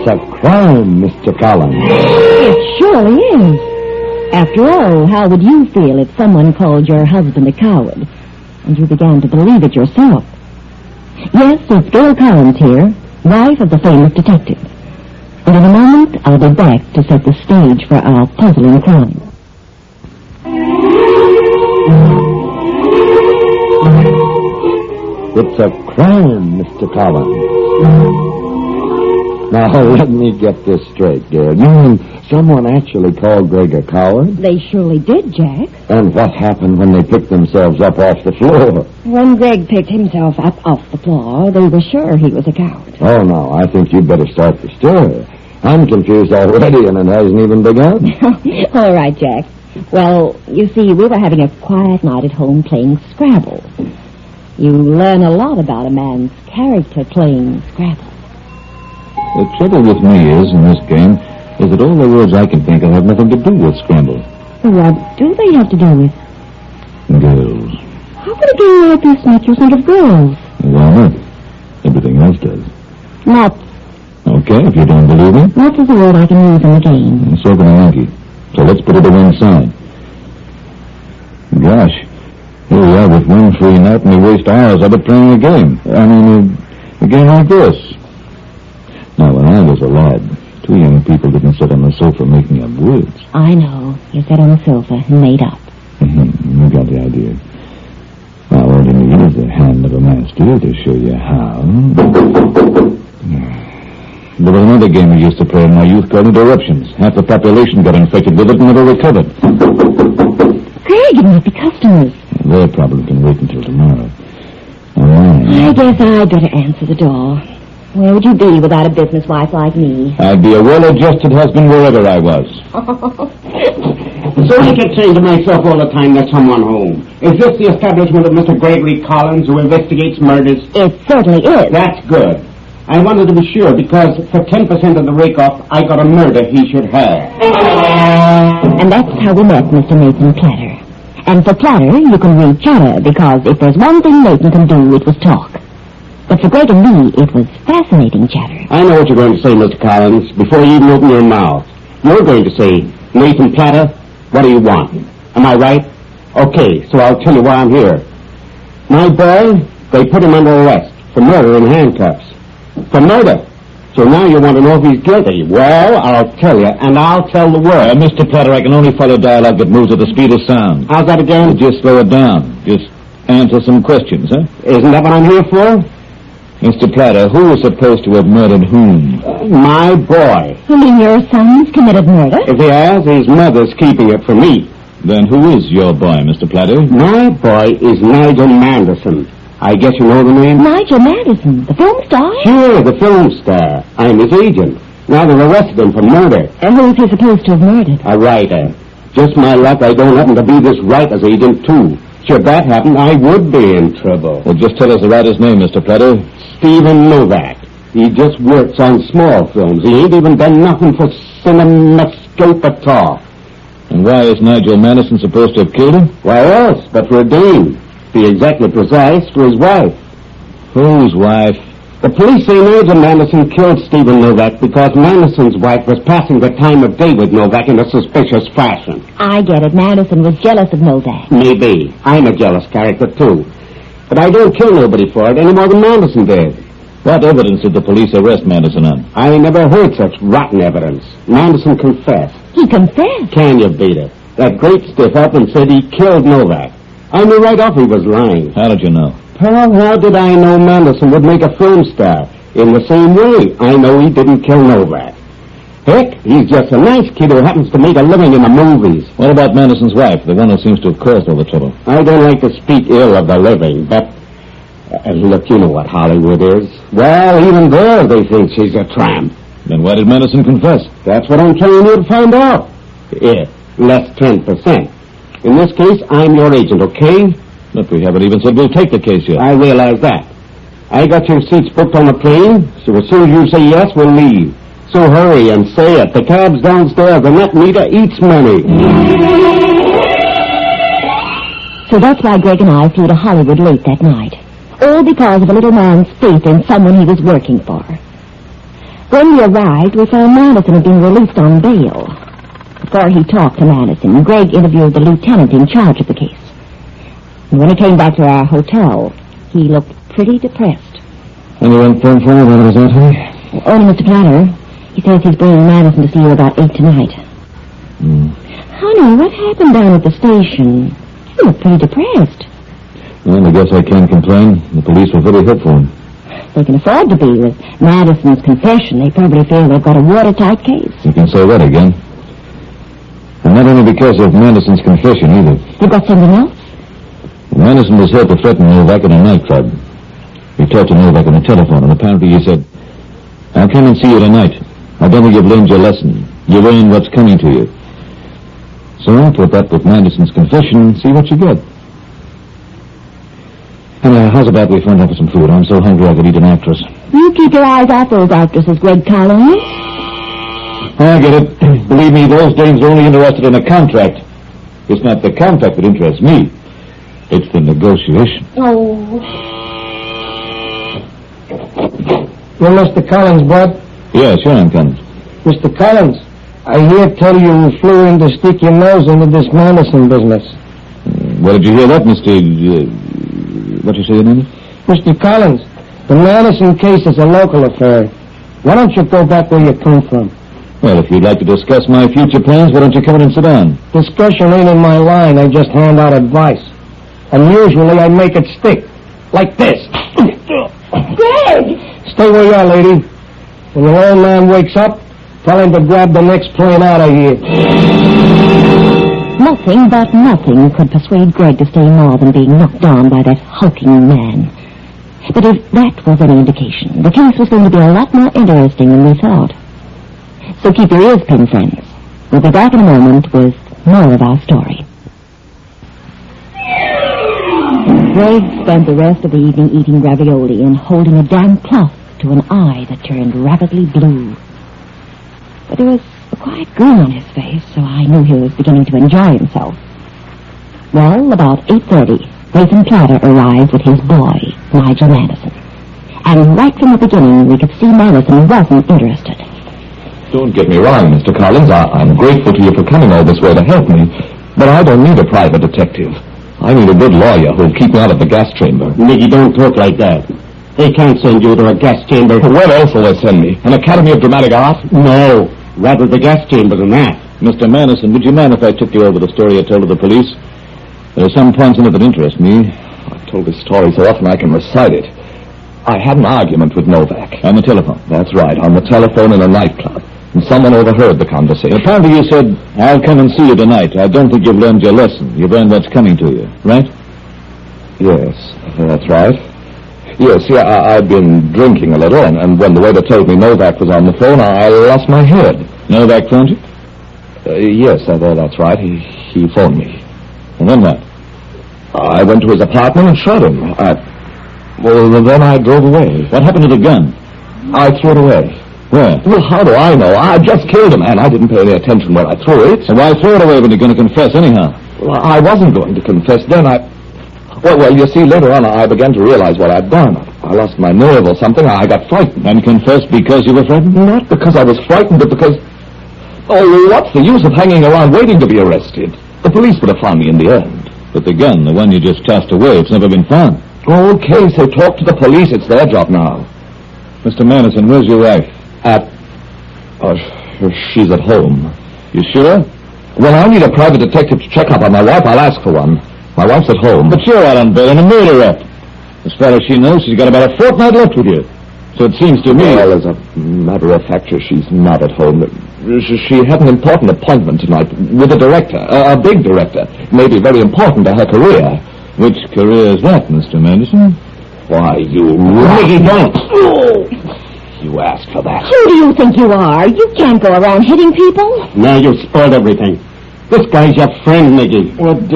a crime, Mr. Collins. It surely is. After all, how would you feel if someone called your husband a coward and you began to believe it yourself? Yes, it's Gail Collins here, wife of the famous detective. And in a moment, I'll be back to set the stage for our puzzling crime. It's a crime, Mr. Collins. Now, let me get this straight, Gail. You mean someone actually called Greg a coward? They surely did, Jack. And what happened when they picked themselves up off the floor? When Greg picked himself up off the floor, they were sure he was a coward. Oh, no, I think you'd better start the story. I'm confused already, and it hasn't even begun. All right, Jack. Well, you see, we were having a quiet night at home playing Scrabble. You learn a lot about a man's character playing Scrabble. The trouble with me is, in this game, is that all the words I can think of have nothing to do with Scrabble. What do they have to do with? Girls. How could a game like this make you think of girls? Why not? Everything else does. Nuts. Okay, if you don't believe me. Nuts is a word I can use in the game. And so can a monkey. So let's put it to one side. Gosh, here we are with one free night and we waste hours of it playing a game. A game like this. Now, when I was a lad, two young people didn't sit on the sofa making up words. I know. You sat on the sofa and made up. You got the idea. Now, all you need is the hand of a master to show you how. There was another game we used to play in my youth called Interruptions. Half the population got infected with it and never recovered. Greg, it might be customers. Their problem can wait until tomorrow. I guess I'd better answer the door. Where would you be without a business wife like me? I'd be a well-adjusted husband wherever I was. So I kept saying to myself all the time, there's someone home. Is this the establishment of Mr. Gregory Collins, who investigates murders? It certainly is. That's good. I wanted to be sure, because for 10% of the rake-off, I got a murder he should have. And that's how we met Mr. Nathan Platter. And for Platter, you can read chatter, because if there's one thing Nathan can do, it was talk. But for Greg and me, it was fascinating chatter. I know what you're going to say, Mr. Collins, before you even open your mouth. You're going to say, Nathan Platter, what do you want? Am I right? Okay, so I'll tell you why I'm here. My boy, they put him under arrest for murder in handcuffs. For murder. So now you want to know if he's guilty. Well, I'll tell you, and I'll tell the world. Mr. Platter, I can only follow dialogue that moves at the speed of sound. How's that again? Just slow it down. Just answer some questions, huh? Isn't that what I'm here for? Mr. Platter, who was supposed to have murdered whom? My boy. You mean your son's committed murder? If he has, his mother's keeping it from me. Then who is your boy, Mr. Platter? My boy is Nigel Manderson. I guess you know the name? Nigel Madison, the film star? Sure, the film star. I'm his agent. Now they've arrested him for murder. And who's he supposed to have murdered? A writer. Just my luck I don't happen to be this writer's agent, too. Should that happen, I would be in trouble. Well, just tell us the writer's name, Mr. Platter. Stephen Novak. He just works on small films. He ain't even done nothing for CinemaScope at all. And why is Nigel Madison supposed to have killed him? Why else but for a dame? Be exactly precise, for his wife. Whose wife? The police say Nigel Madison killed Stephen Novak because Madison's wife was passing the time of day with Novak in a suspicious fashion. I get it. Madison was jealous of Novak. Maybe. I'm a jealous character, too. But I don't kill nobody for it any more than Madison did. What evidence did the police arrest Madison on? I never heard such rotten evidence. Madison confessed. He confessed? Can you beat it? That great stiff up and said he killed Novak. I knew right off he was lying. How did you know? Well, how did I know Madison would make a film star? In the same way, I know he didn't kill Novak. Heck, he's just a nice kid who happens to make a living in the movies. What about Madison's wife, the one who seems to have caused all the trouble? I don't like to speak ill of the living, but... look, you know what Hollywood is. Well, even there they think she's a tramp. Then why did Madison confess? That's what I'm trying you to find out. Yeah, less 10%. In this case, I'm your agent, okay? But we haven't even said we'll take the case yet. I realize that. I got your seats booked on the plane, so as soon as you say yes, we'll leave. So hurry and say it. The cab's downstairs, and that meter eats money. So that's why Greg and I flew to Hollywood late that night. All because of a little man's faith in someone he was working for. When we arrived, we found Madison had been released on bail. Before he talked to Madison, Greg interviewed the lieutenant in charge of the case. And when he came back to our hotel, he looked pretty depressed. Anyone phone for me when I was out, honey? Only Mr. Platter. He says he's bringing Madison to see you about 8 tonight. Honey, what happened down at the station? You look pretty depressed. Well, I guess I can't complain. The police were very helpful. They can afford to be. With Madison's confession, they probably feel they've got a watertight case. You can say that again. And not only because of Madison's confession, either. You've got something else? Madison was heard to threaten Novak in a nightclub. He talked to Novak on the telephone, and apparently he said, "I'll come and see you tonight. I don't think you've learned your lesson. You've learned what's coming to you." So put that with Madison's confession and see what you get. And how's about we find out for some food? I'm so hungry I could eat an actress. You keep your eyes off those actresses, Greg Collins. I get it. Believe me, those dames are only interested in a contract. It's not the contract that interests me. It's the negotiation. Oh. You're Mr. Collins, Bud? Yeah, sure I'm coming. Mr. Collins, I hear tell you flew in to stick your nose into this Madison business. Where did you hear that, Mr. What you say your name is? Mr. Collins, the Madison case is a local affair. Why don't you go back where you come from? Well, if you'd like to discuss my future plans, why don't you come in and sit down? Discussion ain't in my line. I just hand out advice. And usually I make it stick. Like this. Greg! Stay where you are, lady. When your old man wakes up, tell him to grab the next plane out of here. Nothing but nothing could persuade Greg to stay more than being knocked down by that hulking man. But if that was any indication, the case was going to be a lot more interesting than we thought. So keep your ears pinned, friends. We'll be back in a moment with more of our story. Greg spent the rest of the evening eating ravioli and holding a damp cloth to an eye that turned rapidly blue. But there was a quiet grin on his face, so I knew he was beginning to enjoy himself. Well, about 8:30, Nathan Platter arrived with his boy, Nigel Madison. And right from the beginning, we could see Madison wasn't interested. Don't get me wrong, Mr. Collins. I'm grateful to you for coming all this way to help me. But I don't need a private detective. I need a good lawyer who'll keep me out of the gas chamber. Nicky, don't talk like that. They can't send you to a gas chamber. Where else will they send me? An Academy of Dramatic Art? No, rather the gas chamber than that. Mr. Madison, would you mind if I took you over the story I told to the police? There are some points in it that interest me. I've told this story so often I can recite it. I had an argument with Novak. On the telephone? That's right, on the telephone in a nightclub. And someone overheard the conversation. Apparently you said, "I'll come and see you tonight. I don't think you've learned your lesson. You've learned what's coming to you," right? Yes, that's right. Yes, see, I've been drinking a little, and when the waiter told me Novak was on the phone, I lost my head. Novak phoned you? Yes, that's right. He phoned me. And then what? I went to his apartment and shot him. Well, then I drove away. What happened to the gun? I threw it away. Where? Well, how do I know? I just killed a man. I didn't pay any attention where I threw it. So why throw it away when you're going to confess anyhow? Well, I wasn't going to confess then. Well, you see, later on I began to realize what I'd done. I lost my nerve or something. I got frightened. And confessed because you were frightened? Not because I was frightened, but because... Oh, what's the use of hanging around waiting to be arrested? The police would have found me in the end. But the gun, the one you just tossed away, it's never been found. Okay, so talk to the police. It's their job now. Mr. Madison, where's your wife? She's at home. You sure? Well, I need a private detective to check up on my wife. I'll ask for one. My wife's at home. But you're out on bail on a murder rap. As far as she knows, she's got about a fortnight left with you. So it seems to me... Well, as a matter of fact, she's not at home. She had an important appointment tonight with a director, a big director. Maybe very important to her career. Which career is that, Mr. Madison? Why, you... Nicky, don't! You asked for that. Who do you think you are? You can't go around hitting people. Now you've spoiled everything. This guy's your friend, Nicky.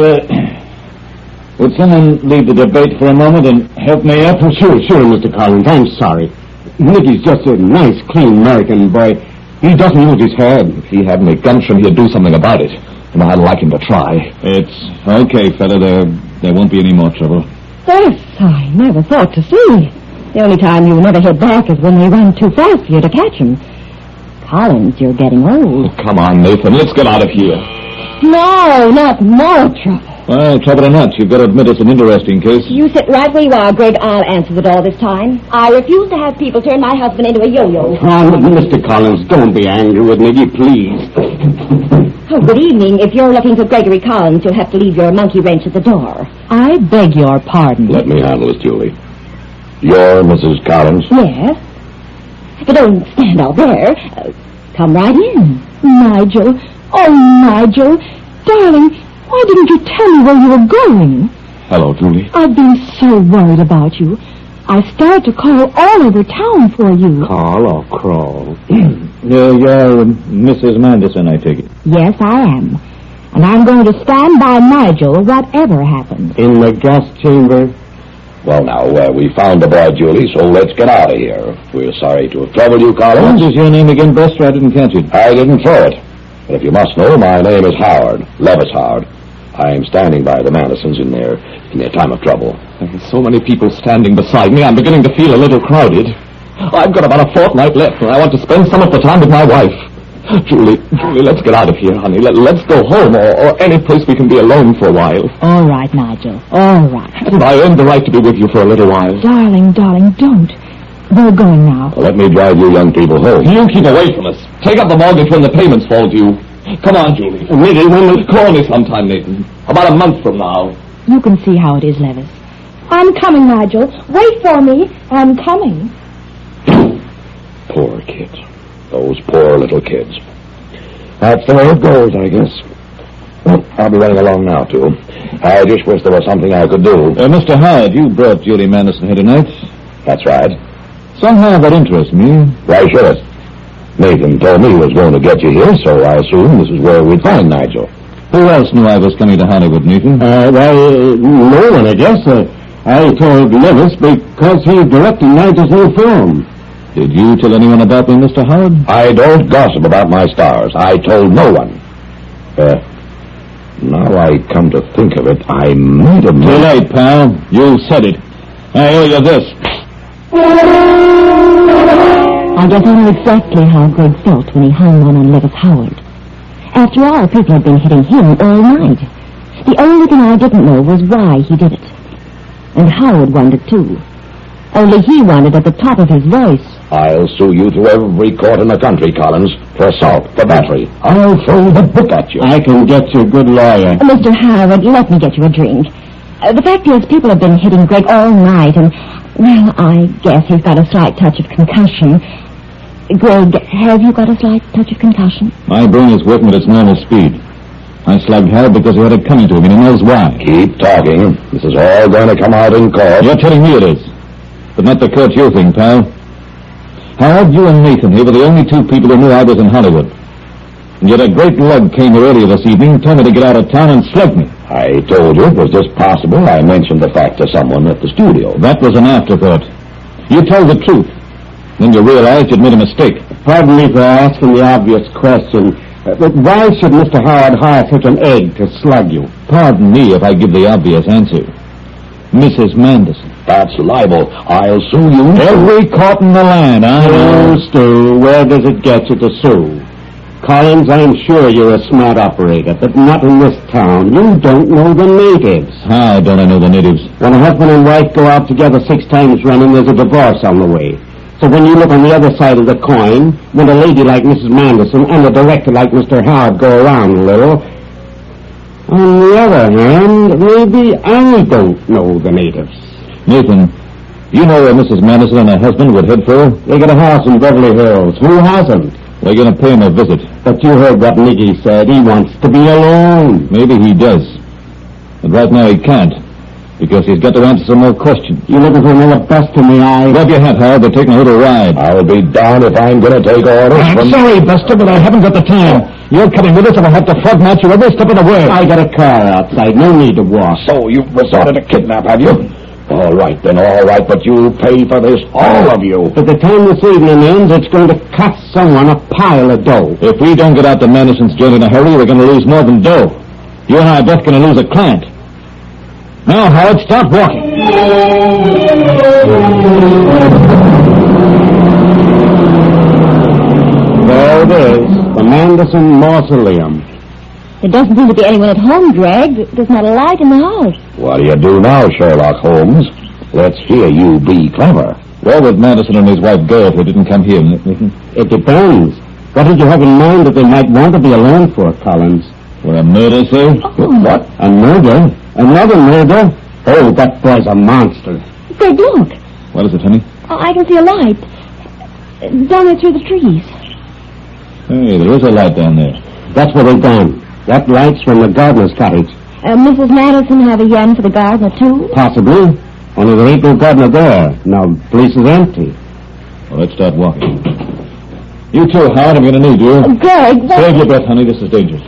Would someone leave the debate for a moment and help me up? Sure, Mr. Collins. I'm sorry. Nicky's just a nice, clean American boy. He doesn't use his head. If he had any gumption, he'd do something about it. And I'd like him to try. It's okay, fella. There won't be any more trouble. This I never thought to see. The only time you'll never hit back is when they run too fast for you to catch them. Collins, you're getting old. Come on, Nathan. Let's get out of here. No, not more trouble. Well, trouble or not, you've got to admit it's an interesting case. You sit right where you are, Greg. I'll answer the door this time. I refuse to have people turn my husband into a yo-yo. Oh, Mr. Collins, don't be angry with me, please. Oh, good evening. If you're looking for Gregory Collins, you'll have to leave your monkey wrench at the door. I beg your pardon. Let me handle this, Julie. You're Mrs. Collins? Yes. But don't stand out there. Come right in. Nigel. Oh, Nigel. Darling, why didn't you tell me where you were going? Hello, Julie. I've been so worried about you. I started to call all over town for you. Call or crawl? You're Mrs. Manderson, I take it. Yes, I am. And I'm going to stand by Nigel whatever happens. In the gas chamber? Well, now, we found the boy, Julie, so let's get out of here. We're sorry to have troubled you, Collins. What is your name again, Buster? I didn't catch it. I didn't throw it. But if you must know, my name is Howard, Levis Howard. I'm standing by the Mandersons in their time of trouble. There's so many people standing beside me, I'm beginning to feel a little crowded. I've got about a fortnight left, and I want to spend some of the time with my wife. Julie, let's get out of here, honey. Let's go home, or any place we can be alone for a while. All right, Nigel. All right. And I earned the right to be with you for a little while. Darling, don't. We're going now. Well, let me drive you young people home. You keep away from us. Take up the mortgage when the payments fall due. Come on, Julie. Call me sometime, Nathan. About a month from now. You can see how it is, Levis. I'm coming, Nigel. Wait for me. I'm coming. Poor kids. Those poor little kids. That's the way it goes, I guess. Well, I'll be running along now, too. I just wish there was something I could do. Mr. Howard, you brought Julie Manderson here tonight. That's right. Somehow that interests me. Why should it? Nathan told me he was going to get you here, so I assumed this is where we'd find Nigel. Who else knew I was coming to Hollywood, Nathan? No one, I guess. I told Levis because he's directing Nigel's new film. Did you tell anyone about me, Mr. Howard? I don't gossip about my stars. I told no one. Now I come to think of it, I might have... Too late, pal. You said it. I owe you this. I guess I know exactly how Greg felt when he hung on Levis Howard. After all, people had been hitting him all night. The only thing I didn't know was why he did it. And Howard wondered, too. Only he wanted at the top of his voice. I'll sue you to every court in the country, Collins, for assault, for battery. I'll throw the book at you. I can get you a good lawyer. Mr. Howard, let me get you a drink. The fact is, people have been hitting Greg all night, and, well, I guess he's got a slight touch of concussion. Greg, have you got a slight touch of concussion? My brain is working at its normal speed. I slugged Howard because he had it coming to him, and he knows why. Keep talking. This is all going to come out in court. You're telling me it is. But not the court you think, pal. Howard, you and Nathan here were the only two people who knew I was in Hollywood. And yet a great lug came here earlier this evening, told me to get out of town and slug me. I told you it was just possible. I mentioned the fact to someone at the studio. That was an afterthought. You told the truth. Then you realized you'd made a mistake. Pardon me for asking the obvious question, but why should Mr. Howard hire such an egg to slug you? Pardon me if I give the obvious answer. Mrs. Manderson. That's libel. I'll sue you. Every court in the land, Oh, Stu, where does it get you to sue? Collins, I'm sure you're a smart operator, but not in this town. You don't know the natives. How don't I know the natives? When a husband and wife go out together 6 times running, there's a divorce on the way. So when you look on the other side of the coin, when a lady like Mrs. Manderson and a director like Mr. Howard go around a little, on the other hand, maybe I don't know the natives. Nathan, you know where Mrs. Manderson and her husband would head for? They got a house in Beverly Hills. Who hasn't? We're going to pay him a visit. But you heard what Nicky said. He wants to be alone. Maybe he does. But right now he can't, because he's got to answer some more questions. You looking for another bust in the eye? Grab your hat, Howard. They're taking a little ride. I'll be darned if I'm going to take orders I'm sorry, Buster, but I haven't got the time. You're coming with us, and I'll have to frog-match you every step of the way. I got a car outside. No need to walk. So you've resorted to kidnap, have you? All right, then, all right, but you'll pay for this, all of you. By the time this evening ends, it's going to cost someone a pile of dough. If we don't get out to Manderson's joint in a hurry, we're going to lose more than dough. You and I are both going to lose a client. Now, Howard, start walking. There it is, the Manderson Mausoleum. There doesn't seem to be anyone at home, Greg. There's not a light in the house. What do you do now, Sherlock Holmes? Let's hear you be clever. Where would Madison and his wife go if they didn't come here, Nathan? It depends. What did you have in mind that they might want to be alone for, Collins? For a murder, sir? What? A murder? Another murder? Oh, that boy's a monster. Greg, look. What is it, honey? I can see a light. Down there through the trees. Hey, there is a light down there. That's where they've gone. That light's from the gardener's cottage. Mrs. Madison have a yen for the gardener, too? Possibly. Only there ain't no gardener there. Now, the place is empty. Well, let's start walking. You too, Howard. I'm going to need you. Greg, what... Save your breath, honey. This is dangerous.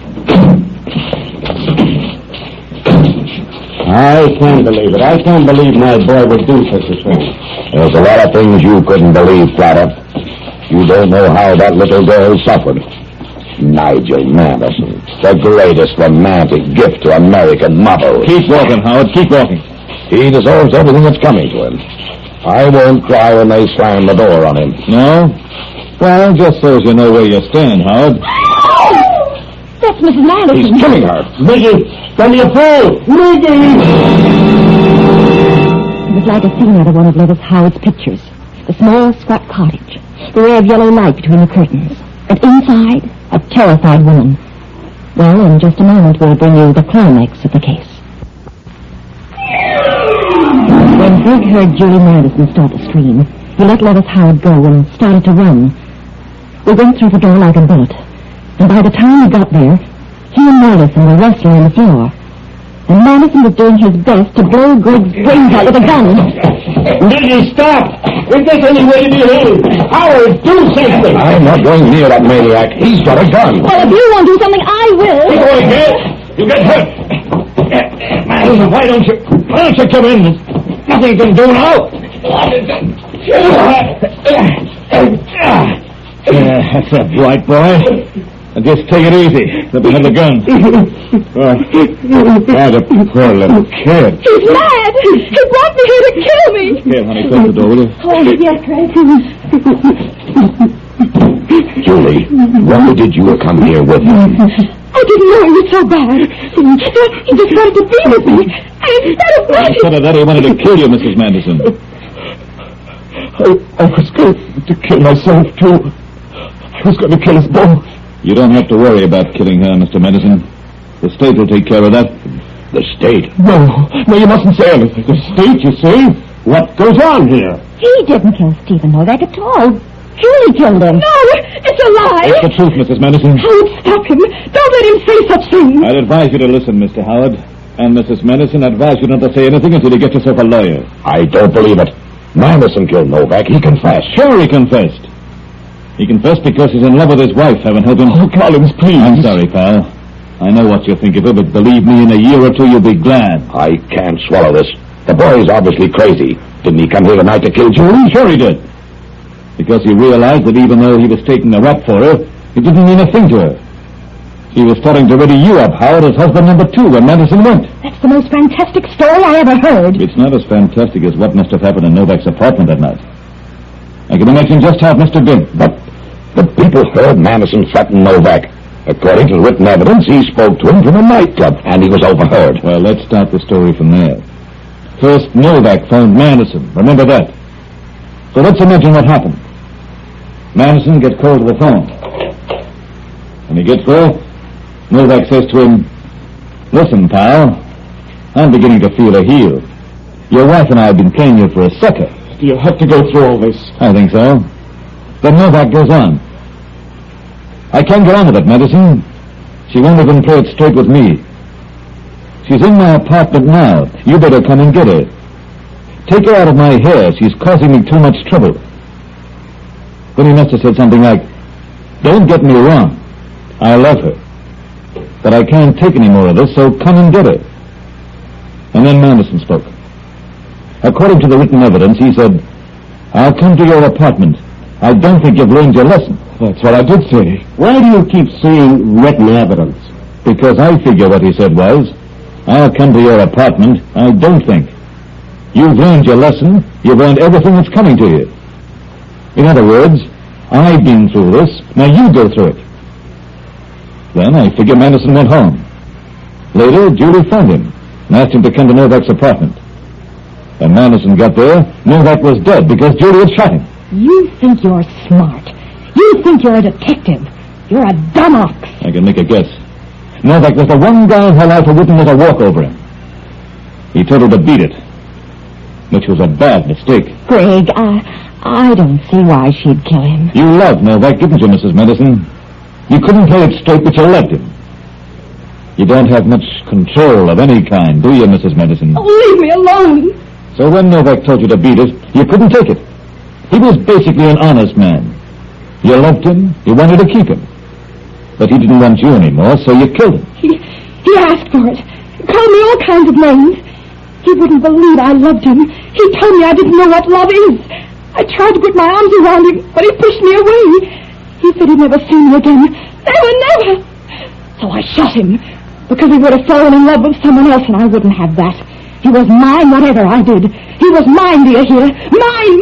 I can't believe it. I can't believe my boy would do such a thing. There's a lot of things you couldn't believe, Platter. You don't know how that little girl suffered. Nigel Madison, the greatest romantic gift to American mothers. Keep walking, Howard. Keep walking. He deserves everything that's coming to him. I won't cry when they slam the door on him. No? Well, just so as you know where you stand, Howard. That's Mrs. Madison. He's killing her. Mickey, from your phone! Mickey! It was like a scene out of one of Lewis Howard's pictures. The small, squat cottage. The ray of yellow light between the curtains. And inside, a terrified woman. Well, in just a moment, we'll bring you the climax of the case. When Greg heard Julie Madison start to scream, he let Lewis Howard go and started to run. We went through the door like a bullet. And by the time we got there, he and Madison were wrestling on the floor. And Madison was doing his best to blow Greg's brains out with a gun. Mickey, stop! Is this any way to be heard? Howard, do something! I'm not going near that maniac. He's got a gun. Well, if you won't do something, I will. Go ahead. You get hurt. Madison, why don't you come in? There's nothing you can do now. That's a bright boy. And just take it easy. Let me have the gun. What a poor little kid. He's mad. He brought me here to kill me. Here, honey, close the door, will you? Oh, yes, Greg. Julie, why did you come here with him? I didn't know he was so bad. He just wanted to be with me. And instead of that... Instead of that, he wanted to kill you, Mrs. Madison. I was going to kill myself, too. I was going to kill us both. You don't have to worry about killing her, Mr. Madison. The state will take care of that. The state? No, you mustn't say anything. The state, you see? What goes on here? He didn't kill Stephen Novak at all. Julie killed him. No, it's a lie. It's the truth, Mrs. Madison. Howard, stop him. Don't let him say such things. I'd advise you to listen, Mr. Howard. And Mrs. Madison, I advise you not to say anything until you get yourself a lawyer. I don't believe it. Madison killed Novak. He confessed. Sure he confessed. He confessed because he's in love with his wife, heaven help him. Oh, Collins, please. I'm sorry, pal. I know what you think of her, but believe me, in a year or two you'll be glad. I can't swallow this. The boy's obviously crazy. Didn't he come here tonight to kill Julie? Sure he did. Because he realized that even though he was taking the rap for her, it didn't mean a thing to her. He was starting to ready you up, Howard, as husband number 2 when Madison went. That's the most fantastic story I ever heard. It's not as fantastic as what must have happened in Novak's apartment that night. I can imagine just how it must have been. But people heard Madison threaten Novak. According to written evidence, he spoke to him from a nightclub, and he was overheard. Well, let's start the story from there. First, Novak found Madison. Remember that. So let's imagine what happened. Madison gets called to the phone. When he gets there, Novak says to him, "Listen, pal, I'm beginning to feel a heel. Your wife and I have been playing you for a sucker." Do you have to go through all this? I think so. Then Novak goes on. "I can't get on with it, Madison. She won't even play it straight with me. She's in my apartment now. You better come and get her. Take her out of my hair. She's causing me too much trouble." Then he must have said something like, "Don't get me wrong. I love her. But I can't take any more of this, so come and get her." And then Madison spoke. According to the written evidence, he said, "I'll come to your apartment. I don't think you've learned your lesson." That's what I did say. Why do you keep saying written evidence? Because I figure what he said was, "I'll come to your apartment. I don't think." You've learned your lesson. You've learned everything that's coming to you. In other words, I've been through this. Now you go through it. Then I figure Manderson went home. Later, Julie found him and asked him to come to Novak's apartment. When Manderson got there, Novak was dead because Julie had shot him. You think you're smart. You think you're a detective. You're a dumb ox. I can make a guess. Novak was the one guy in her life who wouldn't let her walk over him. He told her to beat it, which was a bad mistake. Greg, I don't see why she'd kill him. You loved Novak, didn't you, Mrs. Manderson? You couldn't play it straight, but you loved him. You don't have much control of any kind, do you, Mrs. Manderson? Oh, leave me alone. So when Novak told you to beat it, you couldn't take it. He was basically an honest man. You loved him, you wanted to keep him. But he didn't want you anymore, so you killed him. He asked for it. He called me all kinds of names. He wouldn't believe I loved him. He told me I didn't know what love is. I tried to put my arms around him, but he pushed me away. He said he'd never see me again. Never. So I shot him, because he would have fallen in love with someone else, and I wouldn't have that. He was mine, whatever I did. He was mine, do you hear? Mine!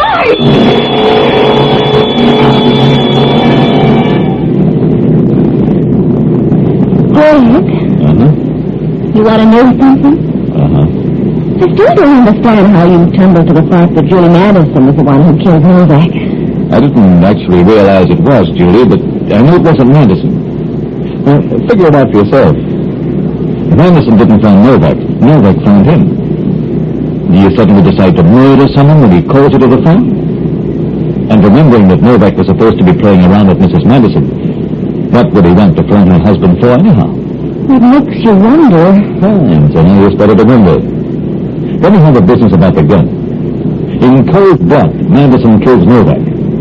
Greg? You want to know something? I still don't understand how you tumbled to the fact that Julie Manderson was the one who killed Novak. I didn't actually realize it was Julie, but I knew it wasn't Manderson. Well, figure it out for yourself. Manderson didn't find Novak. Novak found him. Do you suddenly decide to murder someone when he calls you to the phone? And remembering that Novak was supposed to be playing around with Mrs. Manderson, what would he want to phone her husband for anyhow? It makes you wonder. Fine, so now you're started to wonder. Let me have a business about the gun. In cold blood, Manderson kills Novak.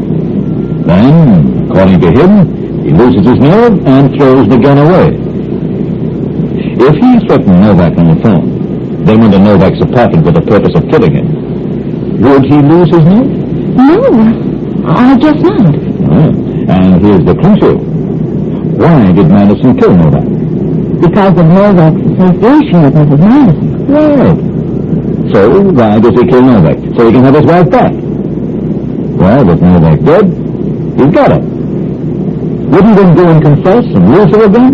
Then, according to him, he loses his nerve and throws the gun away. If he threatened Novak on the phone, then went to Novak's apartment with the purpose of killing him, would he lose his nerve? No, I guess not. And here's the clincher. Why did Manderson kill Novak? Because of Novak's association with Mrs. Manderson. Right. So, why does he kill Novak? So he can have his wife back. Well, with Novak dead, he's got her. Wouldn't he go and confess and lose her again?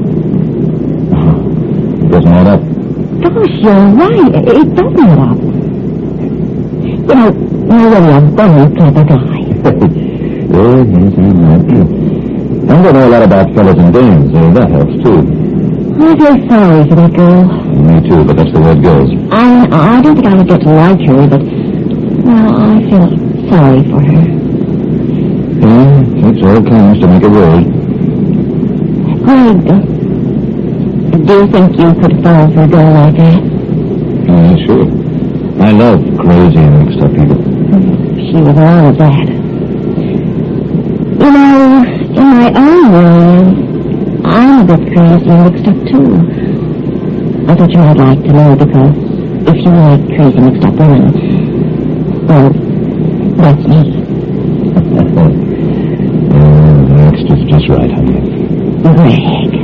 It doesn't add up. Gosh, you're right. It doesn't add up. You know, you're really a very clever guy. Yes, I know. I don't know a lot about fellas and dames, so that helps, too. I'm very sorry for that girl. Me too, but that's the way it goes. I don't think I would get to like her, but, well, I feel sorry for her. Yeah, takes all kinds to make a world. Greg, do you think you could fall for a girl like that? Sure. I love crazy and mixed up people. She was all of that. You know, in my own world, I'm a bit crazy and mixed up, too. I thought you might like to know, because if you like crazy mixed up women, well, that's me. That's just right, honey. Greg.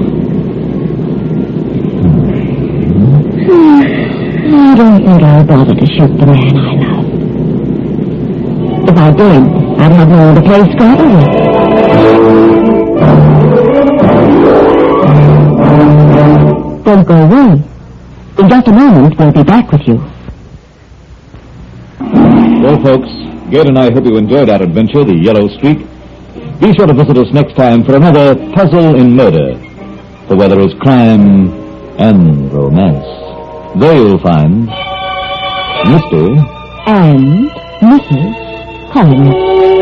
I don't think I'll bother to shoot the man I love. If I did, I'd have no one to play Scotty with. Don't go away. In just a moment, we'll be back with you. Well, folks, Gerd and I hope you enjoyed our adventure, The Yellow Streak. Be sure to visit us next time for another Puzzle in Murder. For where there is crime and romance, there you'll find Mr. And Mrs. Collins.